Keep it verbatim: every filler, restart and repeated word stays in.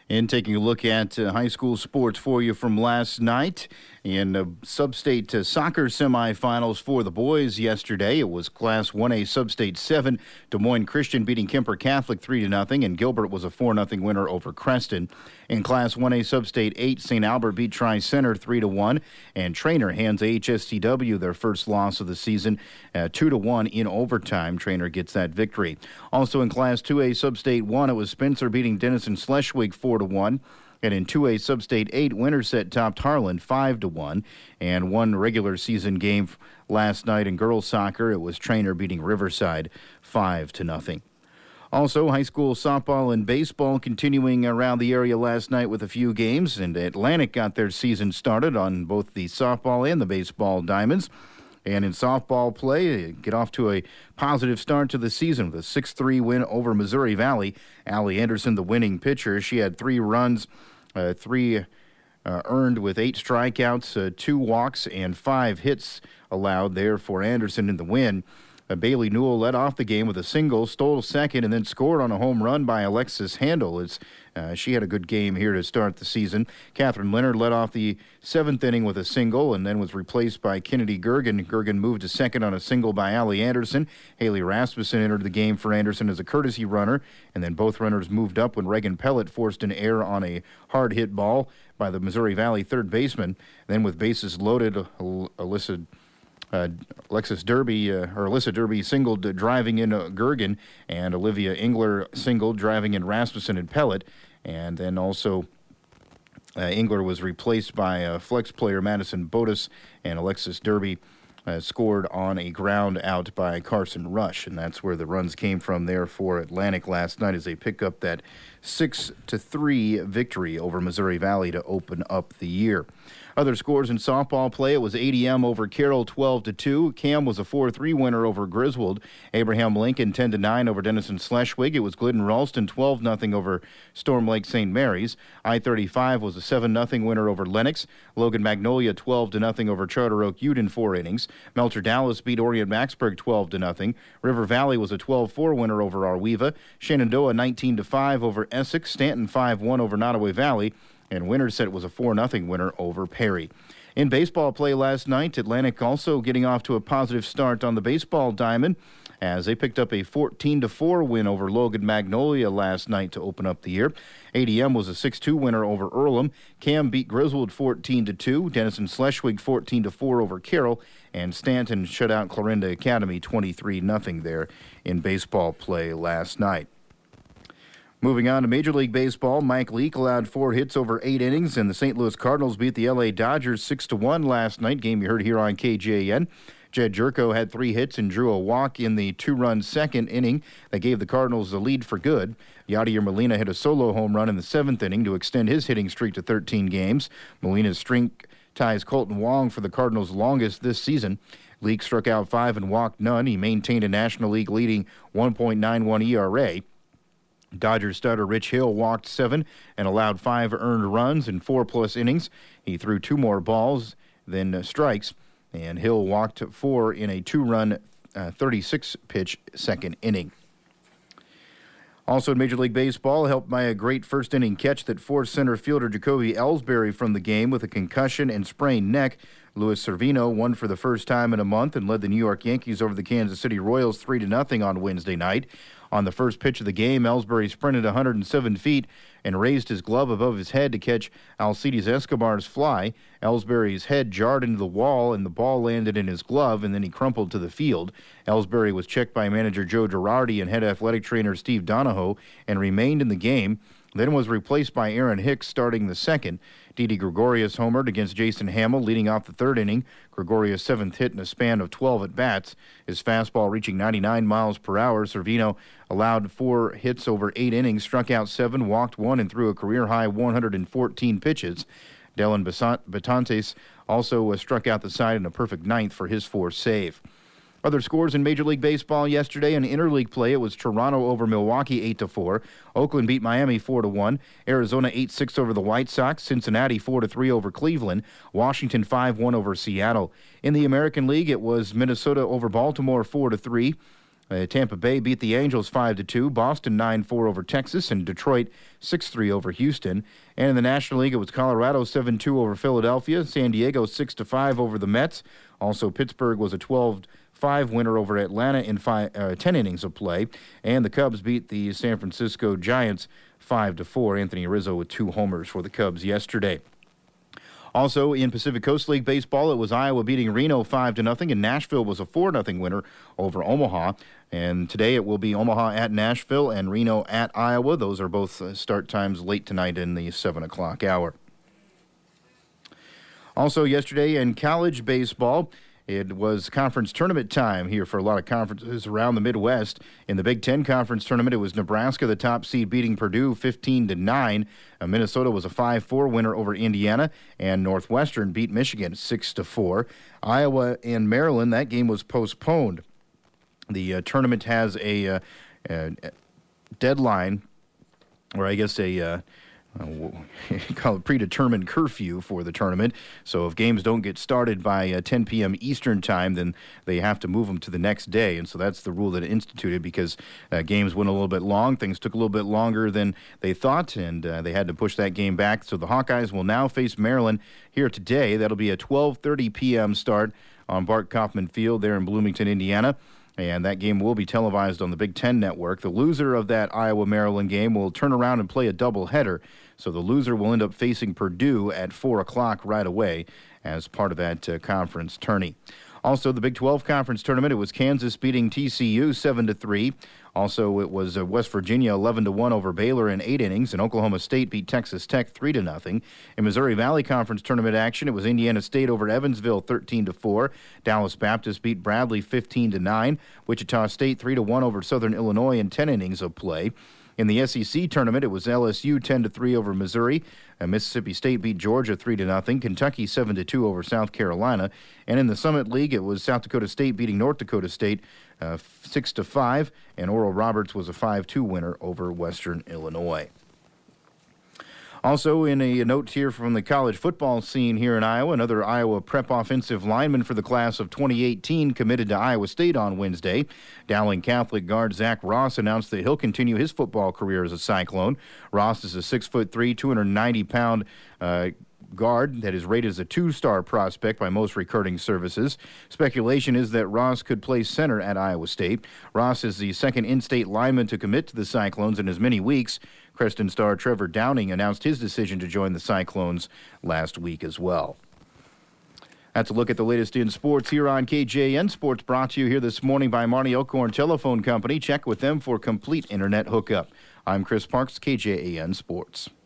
And taking a look at uh, high school sports for you from last night. In uh, sub-state uh, soccer semifinals for the boys yesterday, it was Class one A Sub-State seven. Des Moines Christian beating Kemper Catholic three to nothing, and Gilbert was a four nothing winner over Creston. In Class one A Sub-State eight, Saint Albert beat Tri-Center three to one, and Trainer hands H S T W their first loss of the season, uh, two to one in overtime. Trainer gets that victory. Also in Class two A Sub-State one, it was Spencer beating Denison Schleswig four to one. And in two A Sub-State eight, Winterset topped Harlan five to one. And one regular season game last night in girls soccer, it was Trainer beating Riverside five to nothing. Also, high school softball and baseball continuing around the area last night with a few games. And Atlantic got their season started on both the softball and the baseball diamonds. And in softball play, get off to a positive start to the season with a six three win over Missouri Valley. Allie Anderson, the winning pitcher, she had three runs, uh, three uh, earned with eight strikeouts, uh, two walks, and five hits allowed there for Anderson in the win. Uh, Bailey Newell led off the game with a single, stole second, and then scored on a home run by Alexis Handel. It's, uh, she had a good game here to start the season. Catherine Leonard led off the seventh inning with a single and then was replaced by Kennedy Gergen. Gergen moved to second on a single by Allie Anderson. Haley Rasmussen entered the game for Anderson as a courtesy runner, and then both runners moved up when Reagan Pellet forced an error on a hard-hit ball by the Missouri Valley third baseman. Then with bases loaded, Alyssa Uh, Alexis Derby, uh, or Alyssa Derby singled uh, driving in uh, Gergen, and Olivia Engler singled driving in Rasmussen and Pellet. And then also uh, Engler was replaced by uh, flex player Madison Botus, and Alexis Derby uh, scored on a ground out by Carson Rush. And that's where the runs came from there for Atlantic last night as they pick up that six to three victory over Missouri Valley to open up the year. Other scores in softball play, it was A D M over Carroll twelve to two. Cam was a four three winner over Griswold. Abraham Lincoln ten to nine over Denison Schleswig. It was Glidden Ralston twelve nothing over Storm Lake Saint Mary's. I thirty-five was a seven nothing winner over Lennox. Logan Magnolia twelve to nothing over Charter Oak Ute in four innings. Melcher Dallas beat Orient Maxburg twelve to nothing. River Valley was a twelve four winner over Arweva. Shenandoah nineteen to five over Essex. Stanton five one over Nottoway Valley. And Winterset was a four nothing winner over Perry. In baseball play last night, Atlantic also getting off to a positive start on the baseball diamond as they picked up a fourteen to four win over Logan Magnolia last night to open up the year. A D M was a six two winner over Earlham. Cam beat Griswold fourteen to two. Denison Schleswig fourteen to four over Carroll. And Stanton shut out Clarinda Academy twenty-three nothing there in baseball play last night. Moving on to Major League Baseball, Mike Leake allowed four hits over eight innings, and the Saint Louis Cardinals beat the L A Dodgers six to one last night, game you heard here on K J A N. Jed Jerko had three hits and drew a walk in the two-run second inning that gave the Cardinals the lead for good. Yadier Molina hit a solo home run in the seventh inning to extend his hitting streak to thirteen games. Molina's streak ties Colton Wong for the Cardinals' longest this season. Leake struck out five and walked none. He maintained a National League leading one point nine one E R A. Dodgers starter Rich Hill walked seven and allowed five earned runs in four-plus innings. He threw two more balls than uh, strikes, and Hill walked four in a two-run, uh, thirty-six pitch second inning. Also in Major League Baseball, helped by a great first-inning catch that forced center fielder Jacoby Ellsbury from the game with a concussion and sprained neck. Luis Servino won for the first time in a month and led the New York Yankees over the Kansas City Royals three to nothing on Wednesday night. On the first pitch of the game, Ellsbury sprinted one hundred seven feet and raised his glove above his head to catch Alcides Escobar's fly. Ellsbury's head jarred into the wall, and the ball landed in his glove, and then he crumpled to the field. Ellsbury was checked by manager Joe Girardi and head athletic trainer Steve Donahoe and remained in the game, then was replaced by Aaron Hicks starting the second. Didi Gregorius homered against Jason Hamill, leading off the third inning. Gregorius' seventh hit in a span of twelve at-bats. His fastball reaching ninety-nine miles per hour. Servino allowed four hits over eight innings, struck out seven, walked one, and threw a career-high one hundred fourteen pitches. Dylan Batantes also uh, struck out the side in a perfect ninth for his fourth save. Other scores in Major League Baseball yesterday in interleague play, it was Toronto over Milwaukee eight to four. Oakland beat Miami four to one. Arizona eight six over the White Sox. Cincinnati four to three over Cleveland. Washington five one over Seattle. In the American League, it was Minnesota over Baltimore four to three. Uh, Tampa Bay beat the Angels five to two, Boston nine four over Texas, and Detroit six three over Houston. And in the National League, it was Colorado seven two over Philadelphia, San Diego six to five over the Mets. Also, Pittsburgh was a twelve five winner over Atlanta in five, uh, ten innings of play. And the Cubs beat the San Francisco Giants five to four. Anthony Rizzo with two homers for the Cubs yesterday. Also, in Pacific Coast League baseball, it was Iowa beating Reno five to nothing, and Nashville was a four nothing winner over Omaha. And today it will be Omaha at Nashville and Reno at Iowa. Those are both uh, start times late tonight in the seven o'clock hour. Also yesterday in college baseball, it was conference tournament time here for a lot of conferences around the Midwest. In the Big Ten Conference Tournament, it was Nebraska, the top seed, beating Purdue fifteen to nine. Uh, Minnesota was a five four winner over Indiana, and Northwestern beat Michigan six to four. Iowa and Maryland, that game was postponed. The uh, tournament has a, uh, a deadline, or I guess a... Uh, Uh, call it predetermined curfew for the tournament. So if games don't get started by uh, ten p.m. Eastern time, then they have to move them to the next day. And so that's the rule that it instituted because uh, games went a little bit long. Things took a little bit longer than they thought, and uh, they had to push that game back. So the Hawkeyes will now face Maryland here today. That'll be a twelve thirty p.m. start on Bart Kaufman Field there in Bloomington, Indiana. And that game will be televised on the Big Ten Network. The loser of that Iowa-Maryland game will turn around and play a doubleheader. So the loser will end up facing Purdue at four o'clock right away as part of that uh, conference tourney. Also, the Big twelve Conference Tournament, it was Kansas beating T C U seven to three. Also, it was uh, West Virginia eleven to one over Baylor in eight innings, and Oklahoma State beat Texas Tech three to nothing. In Missouri Valley Conference Tournament action, it was Indiana State over Evansville thirteen to four. Dallas Baptist beat Bradley fifteen to nine. Wichita State three to one over Southern Illinois in ten innings of play. In the S E C tournament, it was L S U ten to three over Missouri. And Mississippi State beat Georgia three to nothing. Kentucky seven to two over South Carolina. And in the Summit League, it was South Dakota State beating North Dakota State uh, six to five. And Oral Roberts was a five two winner over Western Illinois. Also, in a note here from the college football scene here in Iowa, another Iowa prep offensive lineman for the class of twenty eighteen committed to Iowa State on Wednesday. Dowling Catholic guard Zach Ross announced that he'll continue his football career as a Cyclone. Ross is a six foot three, two hundred ninety pound uh, guard that is rated as a two-star prospect by most recruiting services. Speculation is that Ross could play center at Iowa State. Ross is the second in-state lineman to commit to the Cyclones in as many weeks. Creston star Trevor Downing announced his decision to join the Cyclones last week as well. That's a look at the latest in sports here on K J A N Sports, brought to you here this morning by Marty Elkhorn Telephone Company. Check with them for complete internet hookup. I'm Chris Parks, K J A N Sports.